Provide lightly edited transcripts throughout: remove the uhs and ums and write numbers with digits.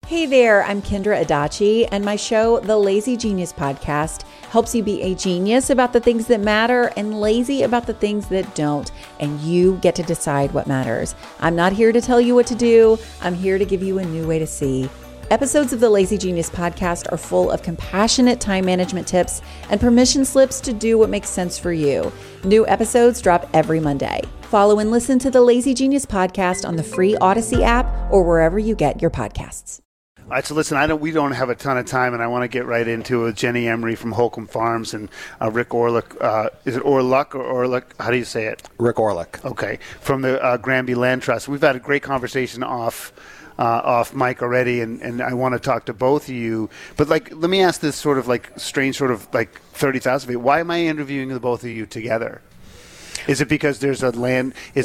Hey there, I'm Kendra Adachi, and my show, The Lazy Genius Podcast, helps you be a genius about the things that matter and lazy about the things that don't, and you get to decide what matters. I'm not here to tell you what to do. I'm here to give you a new way to see. Episodes of the Lazy Genius Podcast are full of compassionate time management tips and permission slips to do what makes sense for you. New episodes drop every Monday. Follow and listen to the Lazy Genius Podcast on the free Odyssey app or wherever you get your podcasts. All right, so listen, we don't have a ton of time, and I want to get right into it with Jenny Emery from Holcomb Farms and Rick Orlick. Is it Orluck or Orlick? How do you say it? Rick Orlick. Okay, from the Granby Land Trust. We've had a great conversation off mic already, and I want to talk to both of you. But let me ask this sort of strange 30,000 feet. Why am I interviewing the both of you together? Is it because there's a land? The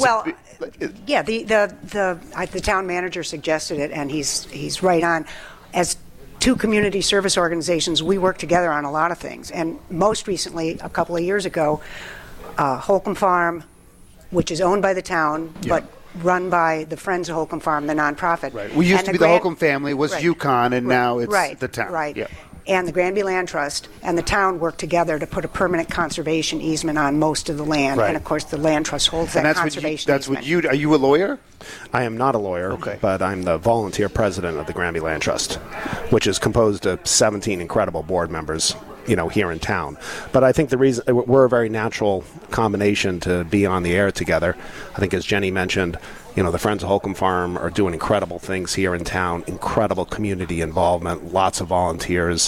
town manager suggested it, and he's right on. As two community service organizations, we work together on a lot of things. And most recently, a couple of years ago, Holcomb Farm, which is owned by the town, but run by the Friends of Holcomb Farm, the nonprofit. Right. We used to be the Holcomb family, was Yukon, and now it's the town. Right. Yeah. And the Granby Land Trust and the town work together to put a permanent conservation easement on most of the land. Right. And, of course, the Land Trust holds that conservation easement. Are you a lawyer? I am not a lawyer, but I'm the volunteer president of the Granby Land Trust, which is composed of 17 incredible board members, here in town. But I think the reason we're a very natural combination to be on the air together. I think, as Jenny mentioned, the Friends of Holcomb Farm are doing incredible things here in town, incredible community involvement, lots of volunteers.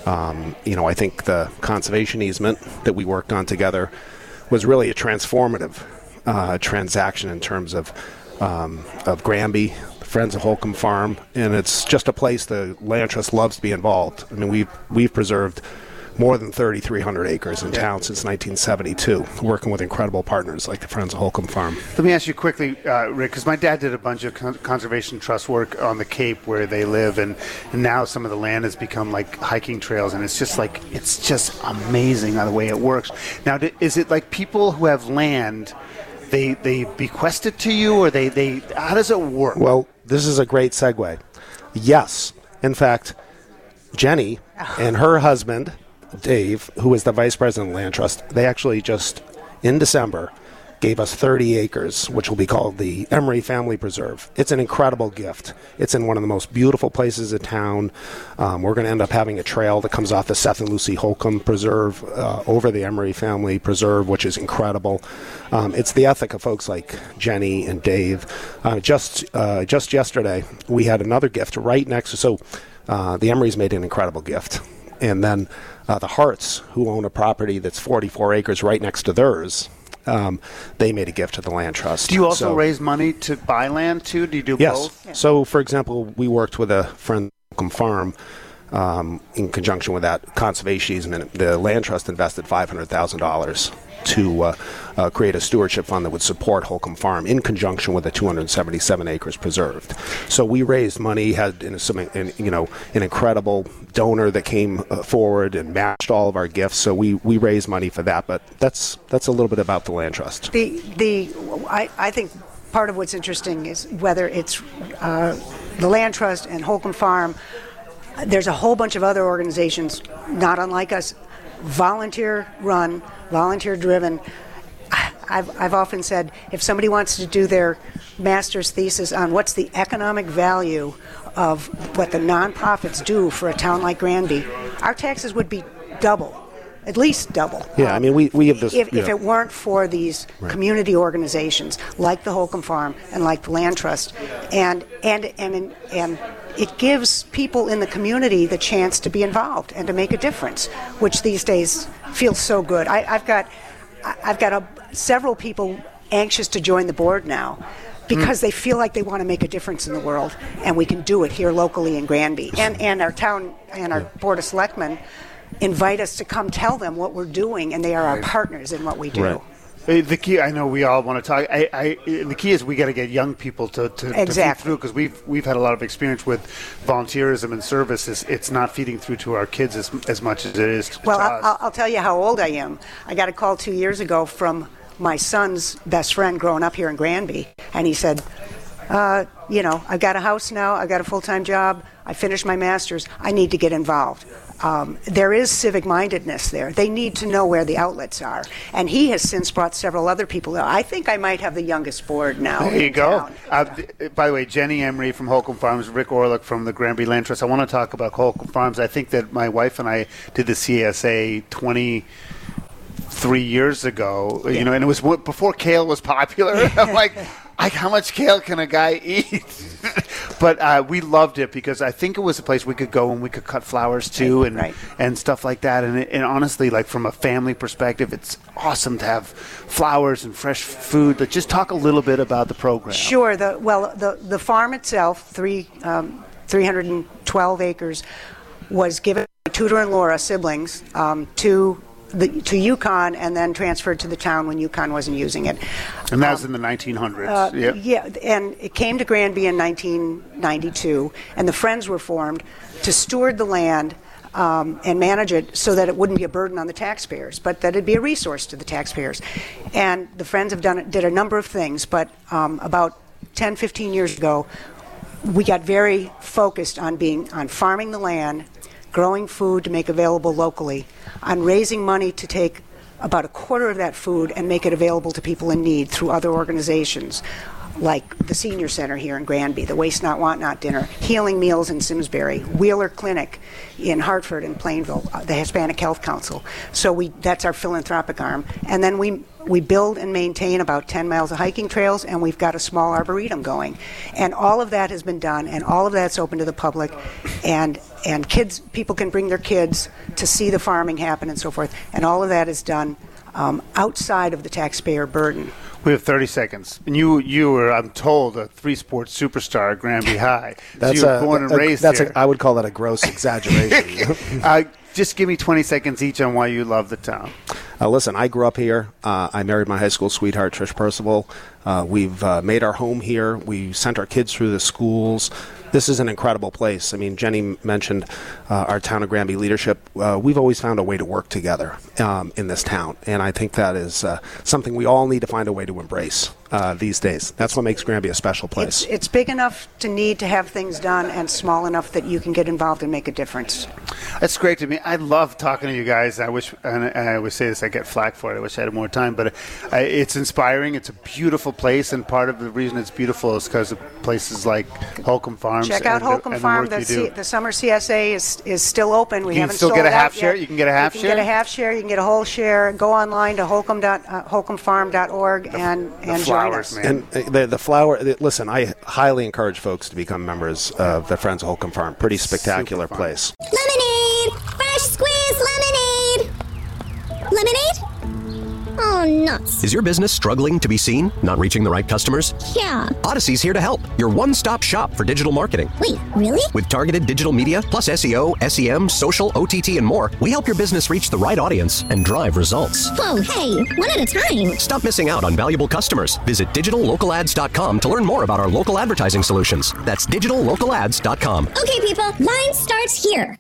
I think the conservation easement that we worked on together was really a transformative transaction in terms of Granby, Friends of Holcomb Farm, and it's just a place the Land Trust loves to be involved. I mean, we've preserved more than 3,300 acres in town since 1972, working with incredible partners like the Friends of Holcomb Farm. Let me ask you quickly, Rick, because my dad did a bunch of conservation trust work on the Cape where they live, and now some of the land has become like hiking trails, and it's just amazing how the way it works. Now, is it like people who have land, they bequest it to you, or they how does it work? Well, this is a great segue. Yes. In fact, Jenny and her husband, Dave, who is the vice president of Land Trust, they actually just in December gave us 30 acres, which will be called the Emery Family Preserve. It's an incredible gift. It's in one of the most beautiful places of town. We're going to end up having a trail that comes off the Seth and Lucy Holcomb Preserve over the Emery Family Preserve, which is incredible. It's the ethic of folks like Jenny and Dave. Just yesterday, we had another gift right next to. So the Emerys made an incredible gift. And then the Harts, who own a property that's 44 acres right next to theirs, they made a gift to the Land Trust. Do you also raise money to buy land, too? Do you do both? Yes. So, for example, we worked with a friend Holcomb Farm in conjunction with that conservation easement. The Land Trust invested $500,000 to create a stewardship fund that would support Holcomb Farm in conjunction with the 277 acres preserved. So we raised money, had an incredible donor that came forward and matched all of our gifts. So we raised money for that. But that's a little bit about the Land Trust. I think part of what's interesting is whether it's the Land Trust and Holcomb Farm. There's a whole bunch of other organizations, not unlike us, volunteer-run, volunteer-driven. I've often said, if somebody wants to do their master's thesis on what's the economic value of what the nonprofits do for a town like Granby, our taxes would be double. At least double. Yeah, I mean, we have this. If it weren't for these community organizations like the Holcomb Farm and like the Land Trust, and it gives people in the community the chance to be involved and to make a difference, which these days feels so good. I've got several people anxious to join the board now, because they feel like they want to make a difference in the world, and we can do it here locally in Granby. And our town and our Board of Selectmen invite us to come tell them what we're doing, and they are our partners in what we do. Right. The key, I know we all want to talk. The key is we got to get young people to feed through, because we've had a lot of experience with volunteerism and service. It's not feeding through to our kids as much as it is to us. I'll tell you how old I am. I got a call 2 years ago from my son's best friend growing up here in Granby, and he said, I've got a house now, I've got a full-time job, I finished my master's, I need to get involved. There is civic-mindedness there. They need to know where the outlets are. And he has since brought several other people. I think I might have the youngest board now. There you go. By the way, Jenny Emery from Holcomb Farms, Rick Orlick from the Granby Land Trust. I want to talk about Holcomb Farms. I think that my wife and I did the CSA 23 years ago, and it was before kale was popular. I'm like, how much kale can a guy eat? But we loved it because I think it was a place we could go and we could cut flowers too and stuff like that. And honestly, like from a family perspective, it's awesome to have flowers and fresh food. But just talk a little bit about the program. Sure. The farm itself, 312 acres, was given to Tudor and Laura, siblings, to UConn, and then transferred to the town when UConn wasn't using it. And that was in the 1900s. Yep. Yeah, and it came to Granby in 1992, and the Friends were formed to steward the land and manage it so that it wouldn't be a burden on the taxpayers, but that it'd be a resource to the taxpayers. And the Friends did a number of things, but about 10, 15 years ago, we got very focused on farming the land, growing food to make available locally, on raising money to take about a quarter of that food and make it available to people in need through other organizations like the Senior Center here in Granby, the Waste Not Want Not Dinner, Healing Meals in Simsbury, Wheeler Clinic in Hartford and Plainville, the Hispanic Health Council. So that's our philanthropic arm. And then we build and maintain about 10 miles of hiking trails, and we've got a small arboretum going. And all of that has been done, and all of that's open to the public. And people can bring their kids to see the farming happen and so forth. And all of that is done outside of the taxpayer burden. We have 30 seconds. And you were, I'm told, a three-sport superstar at Granby High. That's so you were born and raised here. I would call that a gross exaggeration. Just give me 20 seconds each on why you love the town. Listen, I grew up here. I married my high school sweetheart, Trish Percival. We've made our home here. We sent our kids through the schools. This is an incredible place. I mean, Jenny mentioned our Town of Granby leadership. We've always found a way to work together in this town, and I think that is something we all need to find a way to embrace these days. That's what makes Granby a special place. It's big enough to need to have things done and small enough that you can get involved and make a difference. That's great to me. I love talking to you guys. I wish, and I always say this, I get flack for it. I wish I had more time, but it's inspiring. It's a beautiful place, and part of the reason it's beautiful is because of places like Holcomb Farms. Check out Holcomb Farm. The summer CSA is still open. We haven't sold get a half out share. Yet. You can get a half share. You can get a half share. You can get a whole share. Go online to holcombfarm.org and join us. Man. And the flower. Listen, I highly encourage folks to become members of the Friends of Holcomb Farm. Pretty spectacular place. Lemonade, fresh squeezed lemonade. Lemonade? Oh, nuts. Is your business struggling to be seen? Not reaching the right customers? Yeah. Odyssey's here to help. Your one-stop shop for digital marketing. Wait, really? With targeted digital media, plus SEO, SEM, social, OTT, and more, we help your business reach the right audience and drive results. Whoa, hey, one at a time. Stop missing out on valuable customers. Visit digitallocalads.com to learn more about our local advertising solutions. That's digitallocalads.com. Okay, people, line starts here.